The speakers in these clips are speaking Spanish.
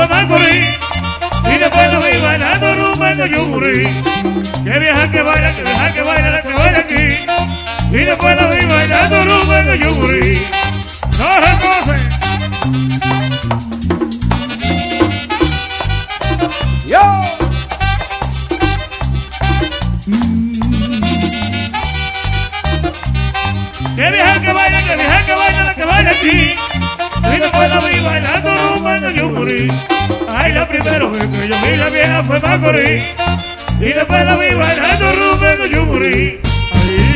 fue Macorís. Y después lo vi bailando rumba en Yumurí. Que vieja que baila, que vieja que baila, la que baila aquí. Y después lo vi bailando rumba en Yumurí. No reconoce. Yo. Que vieja que baila, que vieja que baila, la que baila aquí. Y después la vi bailando rumba en Yumurí. Ay, la primera vez que yo vi la vieja fue Macorís. Y después la vi bailando rumba en Yumurí. Ahí.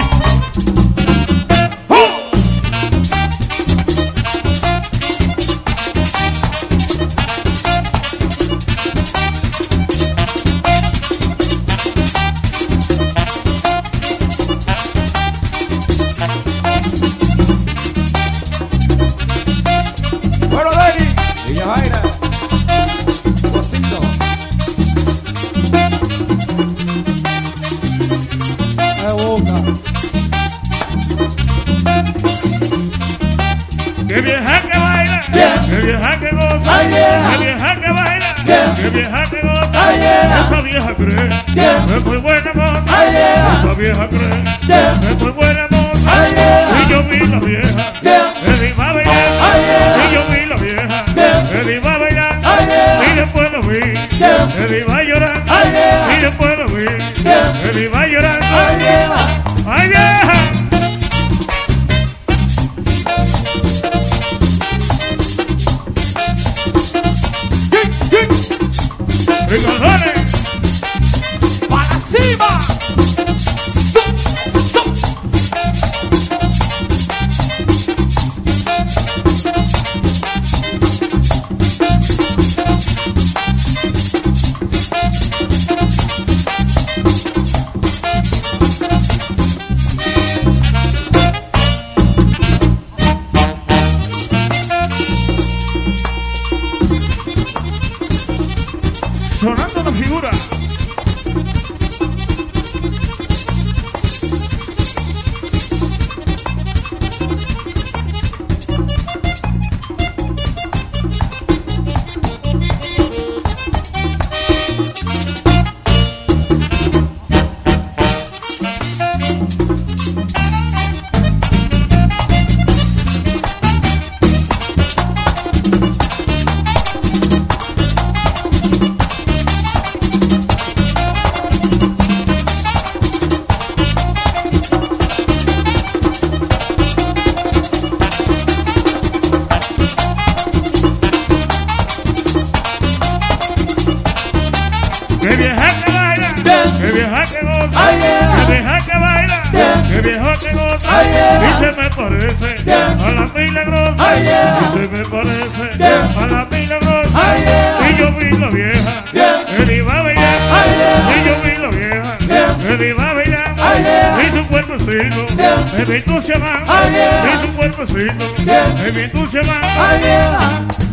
Bueno, Dani. Villa Jaira. Cosito. Boca. Que vieja que baila, Yeah. que vieja que goza, Ay, yeah. que vieja que baila, Yeah. que vieja que goza. Ay, yeah. Esa vieja cree Yeah. que es muy buena moza. Ay, yeah. Esa vieja cree Yeah. que es muy buena moza. Ay, yeah. Y yo vi la vieja Yeah. que iba a bailar. Ay, yeah. Y yo vi la vieja Yeah. que iba a bailar. Ay, yeah. Y después lo vi Yeah. que iba a llorar. Ay, yeah. Y después lo vi Yeah. que iba a llorar. Ay, yeah. ¡Ay, vieja! ¡Ricordones! Para cima. Sonando la figura. Que vieja que baila, Yeah. que vieja que goza, Ay, yeah. que vieja que baila, Yeah. que vieja que goza, Ay, yeah. y se me parece Yeah. a la milagrosa, Ay, yeah. y se me parece Yeah. a la milagrosa, Ay, yeah. y yo vi la vieja Yeah. que iba a bailar, Ay, yeah. y yo vi la vieja Yeah. que iba a bailar, Ay, yeah. y su cuerpecito Yeah. me entusiasma, Ay, yeah. y su cuerpecito Yeah. me entusiasma, Ay, yeah.